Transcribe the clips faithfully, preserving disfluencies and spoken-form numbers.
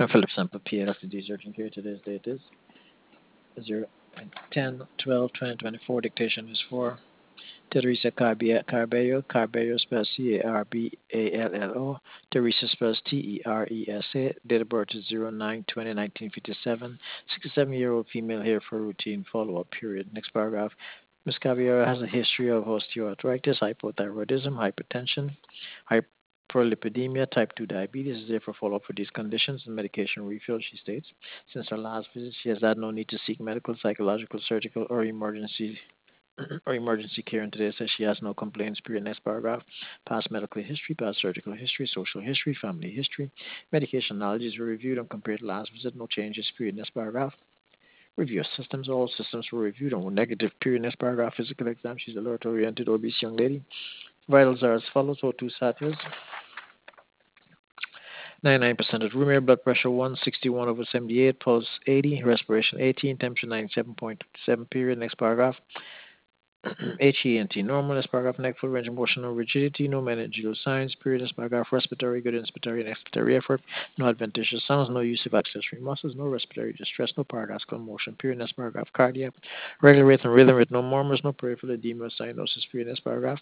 Philip Sample, P A, Doctor D, urgent care. Today's date is zero ten twelve twenty twenty-four. Dictation is for Teresa Carbe- Carballo. Carballo spells C A R B A L L O. Teresa spells T E R E S A. Date of birth is zero nine twenty nineteen fifty-seven. sixty-seven year old female here for routine follow up period. Next paragraph. Miz Caballero has a history of osteoarthritis, hypothyroidism, hypertension, hyperlipidemia, type two diabetes. Is there for follow up for these conditions and medication refill, she states. Since her last visit, she has had no need to seek medical, psychological, surgical, or emergency or emergency care, and today says she has no complaints. Period. Next paragraph. Past medical history, past surgical history, social history, family history. Medication knowledge were reviewed and compared to last visit. No changes. Period. Next paragraph. Review of systems. All systems were reviewed and were negative. Period. Next paragraph. Physical exam. She's alert oriented, obese young lady. Vitals are as follows: O two saturs, ninety-nine percent of room air, blood pressure one sixty-one over seventy-eight, pulse eighty, respiration eighteen, temperature ninety-seven point seven. Period. Next paragraph. H E N T normal. Next paragraph. Neck full range of motion, no rigidity, no meningeal signs. Period. Next paragraph. Respiratory, good inspiratory and expiratory effort, no adventitious sounds, no use of accessory muscles, no respiratory distress, no paragascal motion. Period. Next paragraph. Cardiac, regular rate and rhythm with no murmurs, no peripheral edema cyanosis. Period. Next paragraph.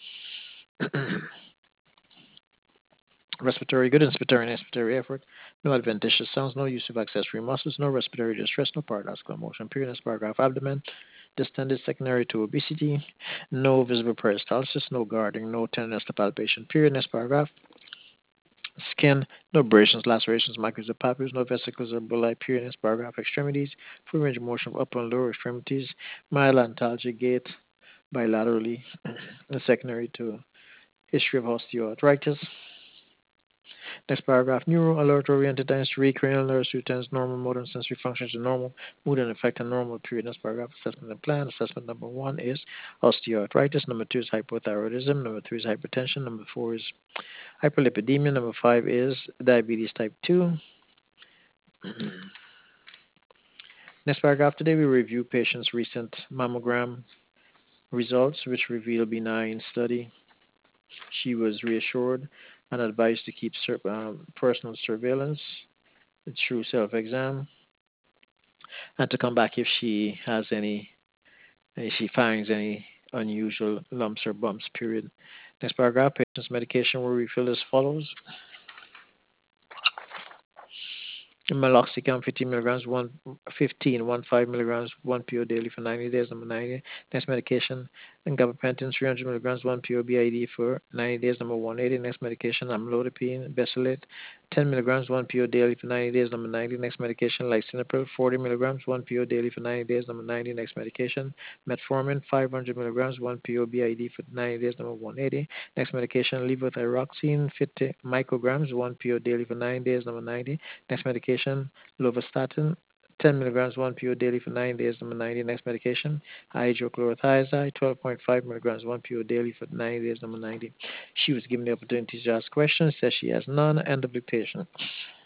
Respiratory, good inspiratory and expiratory effort, no adventitious sounds, no use of accessory muscles, no respiratory distress, no paragascal motion. Period. Next paragraph. Abdomen, distended secondary to obesity, no visible peristalsis, no guarding, no tenderness to palpation. Period. Next paragraph. Skin, no abrasions, lacerations, micros or papules, no vesicles or bullae. Period. Next paragraph. Extremities, full range of motion of upper and lower extremities, mild antalgic gait bilaterally, and secondary to history of osteoarthritis. Next paragraph. Neuro alert oriented dentistry, cranial nerves returns normal, motor and sensory functions are normal, mood and affect are normal. Period. Next paragraph. Assessment and plan. Assessment number one is osteoarthritis. Number two is hypothyroidism. Number three is hypertension. Number four is hyperlipidemia. Number five is diabetes type two. Next paragraph. Today we review patient's recent mammogram results, which reveal benign study. She was reassured and advised to keep sur- um, personal surveillance through self-exam, and to come back if she has any, if she finds any unusual lumps or bumps. Period. Next paragraph. Patient's medication will refill as follows: meloxicam fifteen milligrams, one fifteen, one five milligrams, one P O daily for ninety days. Number ninety. Next medication, and gabapentin three hundred milligrams, one P O B I D for ninety days. Number one eighty. Next medication, amlodipine, Besilate, ten milligrams, one P O daily for ninety days. Number ninety. Next medication, lisinopril, forty milligrams, one P O daily for ninety days. Number ninety. Next medication, metformin, five hundred milligrams, one P O B I D for ninety days. Number one eighty. Next medication, levothyroxine, fifty micrograms, one P O daily for ninety days. Number ninety. Next medication, lovastatin, ten milligrams, one P O daily for nine days. Number ninety. Next medication, hydrochlorothiazide, twelve point five milligrams, one P O daily for ninety days. Number ninety. She was given the opportunity to ask questions. Says she has none. End of dictation.